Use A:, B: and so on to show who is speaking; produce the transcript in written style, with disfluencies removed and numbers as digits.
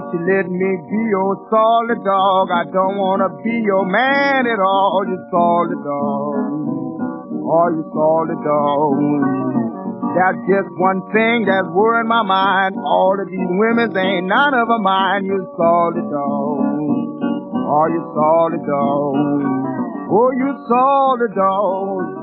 A: you let me be your solid dog? I don't wanna be your man at all, you solid dog. Oh, you solid dog. That's just one thing that's worrying my mind. All of these women ain't none of them mine, you solid dog. Oh, you solid dog. Oh, you solid dog.